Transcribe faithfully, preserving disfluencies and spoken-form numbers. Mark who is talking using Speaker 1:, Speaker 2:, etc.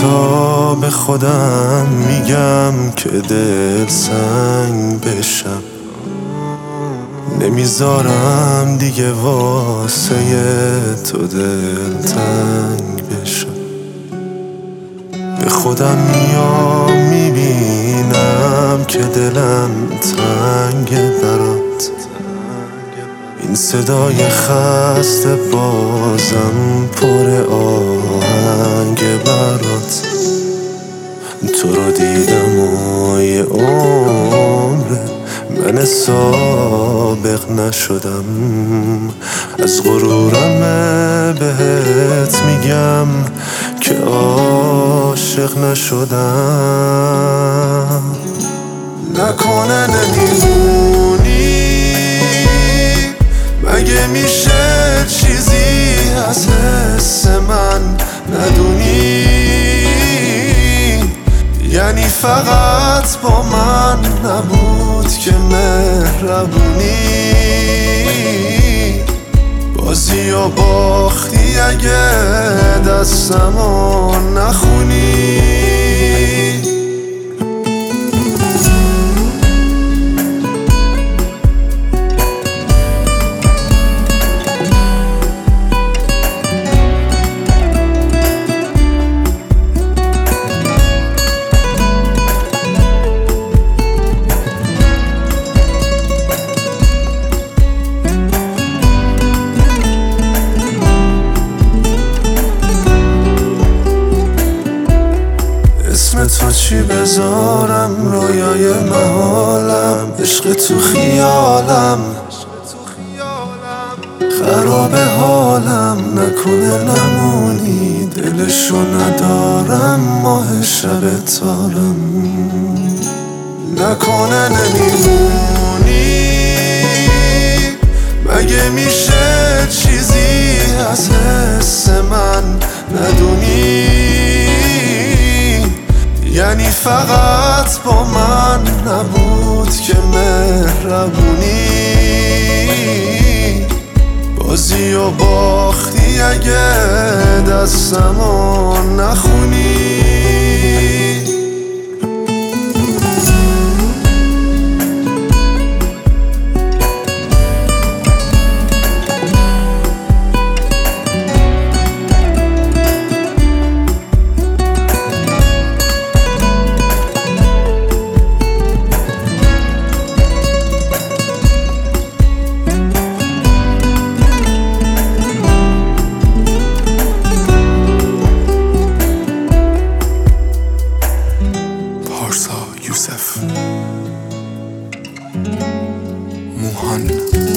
Speaker 1: تا به خودم میگم که دل سنگ بشم، نمیذارم دیگه واسه تو دلتنگ بشم. به خودم میام میبینم که دلم تنگه برات، این صدای خسته بازم پر آهنگ برات. تو رو دیدم و یه عمره من سابق نشدم، از غرورم بهت میگم که عاشق نشدم. نکنه نمیمونی، مگه میشه چیزی از حس من ندونی؟ یعنی فقط با من نبود که مهربونی، بازی و باختی اگه دستمو نخونی. اسم تو چی بذارم؟ رویای محالم، عشق تو خیالم، خراب حالم. نکنه نمونی، دلشو ندارم، ماه شب تارم. نکنه نمیمونی، مگه میشه چیزی از حس من ندونی؟ یعنی فقط با من نبود که مهربونی، بازی و باختی اگه دستمو نخونی.
Speaker 2: یوسف موهان